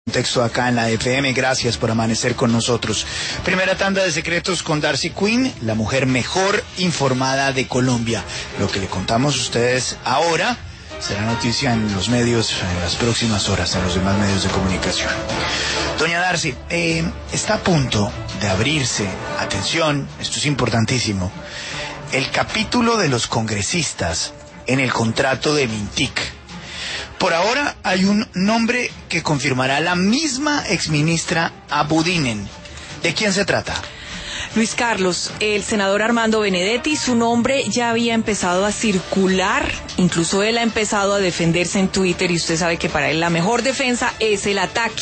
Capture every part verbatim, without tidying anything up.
Texto acá en la F M, gracias por amanecer con nosotros. Primera tanda de secretos con Darcy Quinn, la mujer mejor informada de Colombia. Lo que le contamos a ustedes ahora será noticia en los medios en las próximas horas, en los demás medios de comunicación. Doña Darcy, eh, está a punto de abrirse, atención, esto es importantísimo, el capítulo de los congresistas en el contrato de Mintic. Por ahora hay un nombre que confirmará la misma exministra Abudinen. ¿De quién se trata? Luis Carlos, el senador Armando Benedetti, su nombre ya había empezado a circular, incluso él ha empezado a defenderse en Twitter y usted sabe que para él la mejor defensa es el ataque.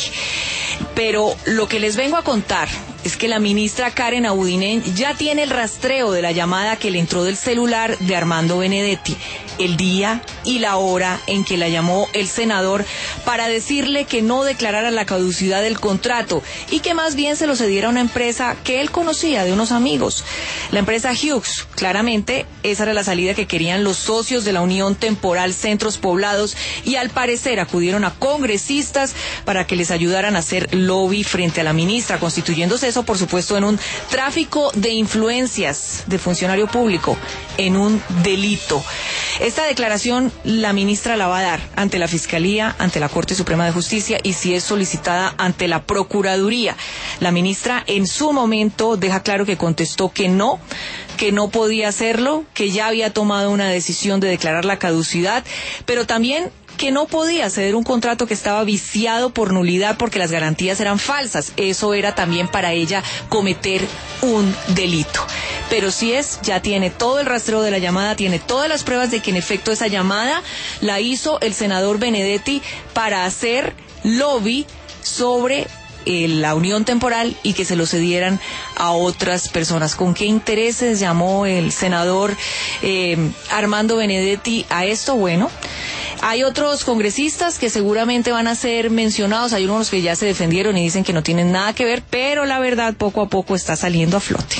Pero lo que les vengo a contar es que la ministra Karen Abudinen ya tiene el rastreo de la llamada que le entró del celular de Armando Benedetti, el día y la hora en que la llamó el senador para decirle que no declarara la caducidad del contrato y que más bien se lo cediera a una empresa que él conocía de unos amigos. La empresa Hughes, claramente esa era la salida que querían los socios de la Unión Temporal Centros Poblados y al parecer acudieron a congresistas para que les ayudaran a hacer lobby frente a la ministra, constituyéndose eso por supuesto en un tráfico de influencias de funcionario público, en un delito. Esta declaración la ministra la va a dar ante la Fiscalía, ante la Corte Suprema de Justicia y si es solicitada ante la Procuraduría. La ministra en su momento deja claro que contestó que no, que no podía hacerlo, que ya había tomado una decisión de declarar la caducidad, pero también que no podía ceder un contrato que estaba viciado por nulidad porque las garantías eran falsas. Eso era también para ella cometer un delito. Pero si es, ya tiene todo el rastreo de la llamada, tiene todas las pruebas de que en efecto esa llamada la hizo el senador Benedetti para hacer lobby sobre eh, la unión temporal y que se lo cedieran a otras personas. ¿Con qué intereses llamó el senador eh, Armando Benedetti a esto? Bueno, hay otros congresistas que seguramente van a ser mencionados, hay unos que ya se defendieron y dicen que no tienen nada que ver, pero la verdad poco a poco está saliendo a flote.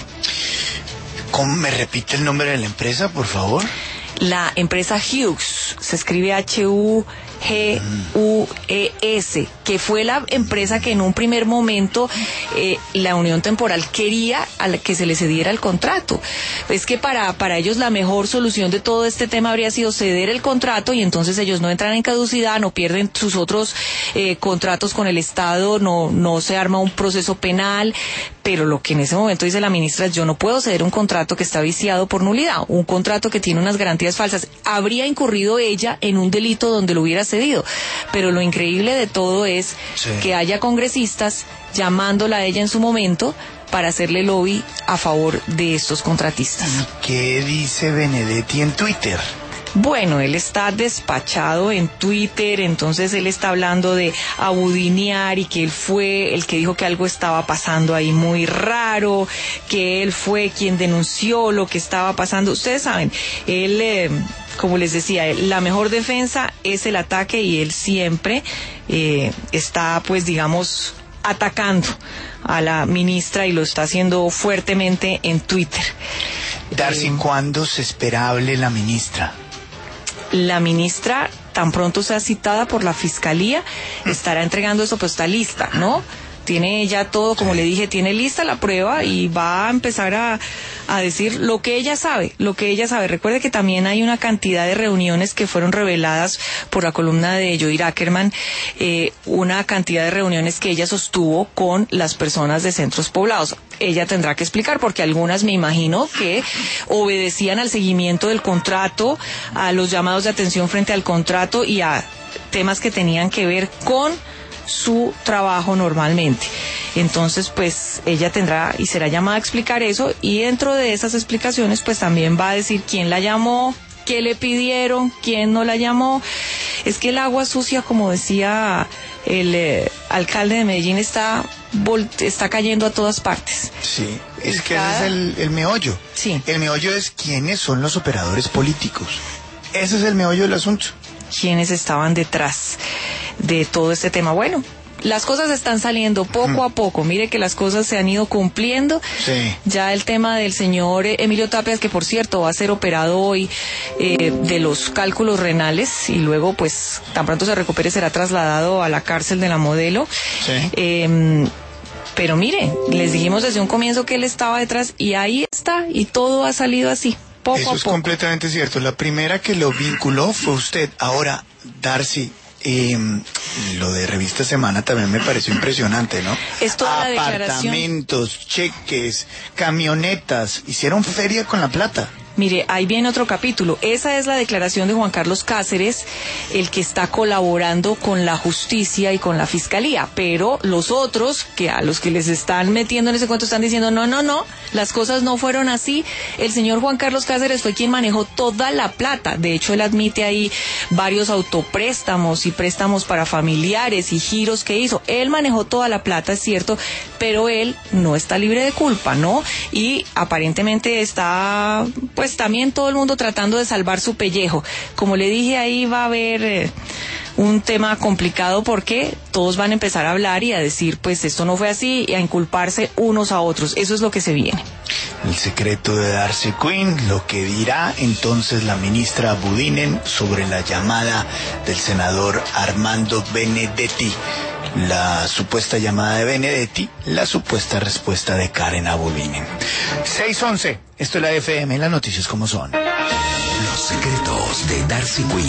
¿Cómo me repite el nombre de la empresa, por favor? La empresa Hughes, se escribe H U G U E S, que fue la empresa que en un primer momento eh, la Unión Temporal quería a la que se le cediera el contrato. Es que para, para ellos la mejor solución de todo este tema habría sido ceder el contrato y entonces ellos no entran en caducidad, no pierden sus otros eh, contratos con el Estado, no, no se arma un proceso penal, pero lo que en ese momento dice la ministra es: yo no puedo ceder un contrato que está viciado por nulidad, un contrato que tiene unas garantías falsas. Habría incurrido ella en un delito donde lo hubiera cedido, pero lo increíble de todo es sí. que haya congresistas llamándola a ella en su momento para hacerle lobby a favor de estos contratistas. ¿Qué dice Benedetti en Twitter? Bueno, él está despachado en Twitter, entonces él está hablando de abudinear y que él fue el que dijo que algo estaba pasando ahí muy raro, que él fue quien denunció lo que estaba pasando. Ustedes saben, él, eh, como les decía, la mejor defensa es el ataque y él siempre eh, está, pues digamos, atacando a la ministra y lo está haciendo fuertemente en Twitter. Darcy, eh, ¿cuándo se espera hable la ministra? La ministra, tan pronto sea citada por la Fiscalía, estará entregando eso, pues está lista, ¿no? Tiene ya todo, como le dije, tiene lista la prueba y va a empezar a, a decir lo que ella sabe, lo que ella sabe. Recuerde que también hay una cantidad de reuniones que fueron reveladas por la columna de Jodir Ackerman, eh, una cantidad de reuniones que ella sostuvo con las personas de Centros Poblados. Ella tendrá que explicar porque algunas me imagino que obedecían al seguimiento del contrato, a los llamados de atención frente al contrato y a temas que tenían que ver con su trabajo normalmente. Entonces, pues, ella tendrá y será llamada a explicar eso y dentro de esas explicaciones, pues también va a decir quién la llamó, qué le pidieron, quién no la llamó. Es que el agua sucia, como decía el eh, alcalde de Medellín, está está cayendo a todas partes. Sí, es que ese es el, el meollo. Sí. El meollo es quiénes son los operadores políticos. Ese es el meollo del asunto. ¿Quiénes estaban detrás de todo este tema? Bueno, las cosas están saliendo poco mm. a poco. Mire que las cosas se han ido cumpliendo. Sí. Ya el tema del señor Emilio Tapias, que por cierto va a ser operado hoy eh, de los cálculos renales y luego pues tan pronto se recupere será trasladado a la cárcel de la Modelo. Sí. Eh, pero mire, les dijimos desde un comienzo que él estaba detrás y ahí está y todo ha salido así. Poco Eso a es poco. completamente cierto. La primera que lo vinculó fue usted. Ahora, Darcy, eh, lo de Revista Semana también me pareció impresionante, ¿no? Es toda la declaración. Apartamentos, cheques, camionetas, hicieron feria con la plata. Mire, ahí viene otro capítulo. Esa es la declaración de Juan Carlos Cáceres, el que está colaborando con la justicia y con la fiscalía. Pero los otros, que a los que les están metiendo en ese cuento, están diciendo, no, no, no, las cosas no fueron así. El señor Juan Carlos Cáceres fue quien manejó toda la plata. De hecho, él admite ahí varios autopréstamos y préstamos para familiares y giros que hizo. Él manejó toda la plata, es cierto, pero él no está libre de culpa, ¿no? Y aparentemente está, pues, también todo el mundo tratando de salvar su pellejo. Como le dije, ahí va a haber eh, un tema complicado porque todos van a empezar a hablar y a decir, pues esto no fue así, y a inculparse unos a otros. Eso es lo que se viene. El secreto de Darcy Quinn, lo que dirá entonces la ministra Budinen sobre la llamada del senador Armando Benedetti. La supuesta llamada de Benedetti, la supuesta respuesta de Karen Abulinen. seis once, esto es la F M, las noticias como son. Los secretos de Darcy Quinn.